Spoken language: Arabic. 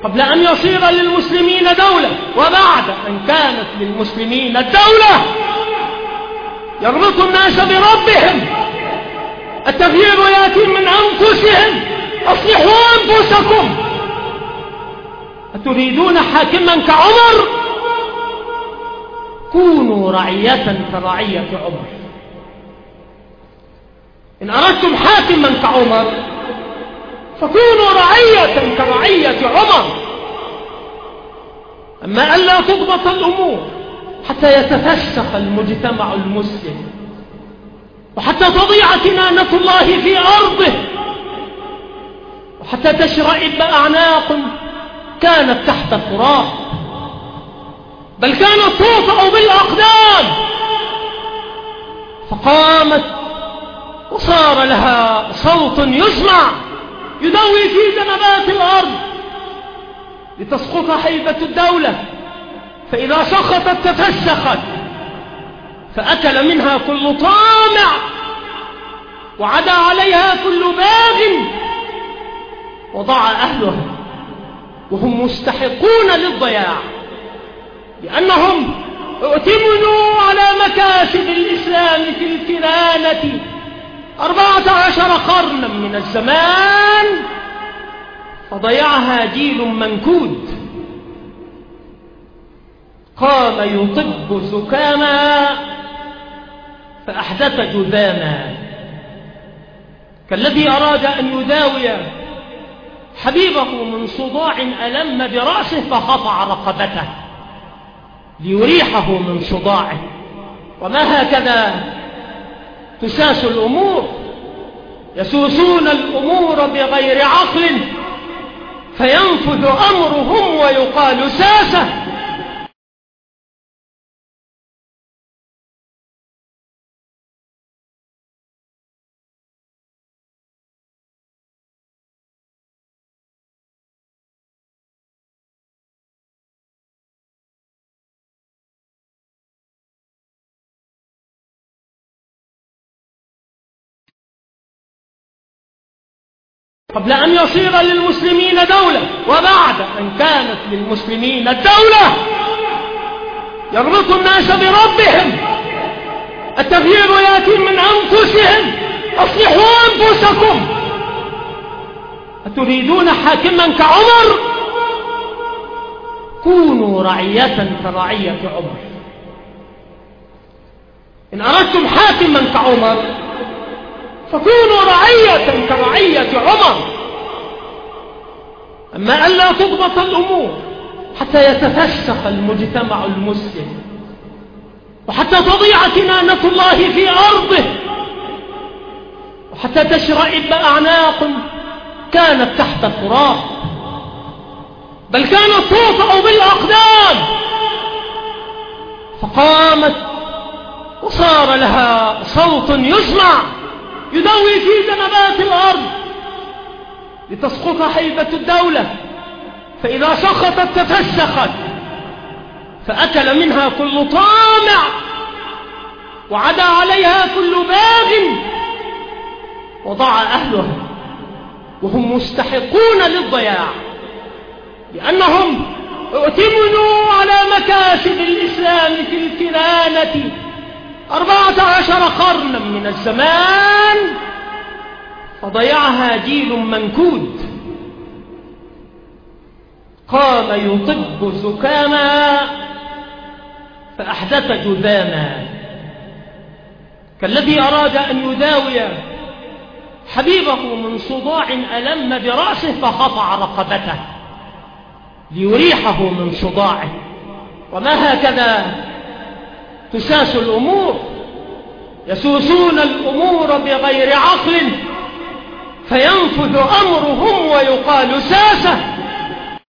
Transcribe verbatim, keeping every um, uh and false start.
قبل أن يصير للمسلمين دولة وبعد أن كانت للمسلمين الدولة يربط الناس بربهم. التغيير يأتي من أنفسهم. أصلحوا أنفسكم. أتريدون حاكما كعمر؟ كونوا رعية كرعية عمر. إن أردتم حاكما كعمر فكونوا رعية كرعية عمر. أما ألا تضبط الأمور حتى يتفسخ المجتمع المسلم وحتى تضيع كنانة الله في أرضه وحتى تشرئب أعناق كانت تحت التراب بل كانت توطأ بالأقدام فقامت وصار لها صوت يسمع يدوي في جنبات الأرض لتسقط هيبة الدولة. فإذا سقطت تفسخت فأكل منها كل طامع وعدا عليها كل باغ وضاع أهلها وهم مستحقون للضياع لأنهم اؤتمنوا على مكاسب الإسلام في الكنانة أربعة عشر قرنا من الزمان فضيعها جيل منكود قام يطب زكاما فأحدث جذاما كالذي أراد أن يداوي حبيبه من صداع ألم برأسه فقطع رقبته ليريحه من صداعه. وما هكذا تساس الأمور. يسوسون الأمور بغير عقل فينفذ أمرهم ويقال ساسة. قبل أن يصير للمسلمين دولة وبعد أن كانت للمسلمين الدولة يربط الناس بربهم. التغيير يأتي من أنفسهم. أصلحوا أنفسكم. أتريدون حاكما كعمر؟ كونوا رعية كرعية عمر. إن أردتم حاكما كعمر فكونوا رعية كرعية عمر. أما ألا تضبط الأمور حتى يتفسخ المجتمع المسلم وحتى تضيع كنانة الله في أرضه وحتى تشرئب أعناق كانت تحت التراب بل كانت توطأ بالأقدام فقامت وصار لها صوت يسمع يدوي في جنبات الأرض لتسقط هيبة الدولة. فإذا سقطت تفسخت فأكل منها كل طامع وعدا عليها كل باغ وضاع أهلها وهم مستحقون للضياع لأنهم اؤتمنوا على مكاسب الإسلام في الكنانة أربعة عشر قرنا من الزمان فضيعها جيل منكود قام يطب زكاما فأحدث جذاما كالذي أراد أن يداوي حبيبه من صداع ألم برأسه فقطع رقبته ليريحه من صداعه. وما هكذا تساس الأمور. يسوسون الأمور بغير عقل فينفذ أمرهم ويقال ساسة.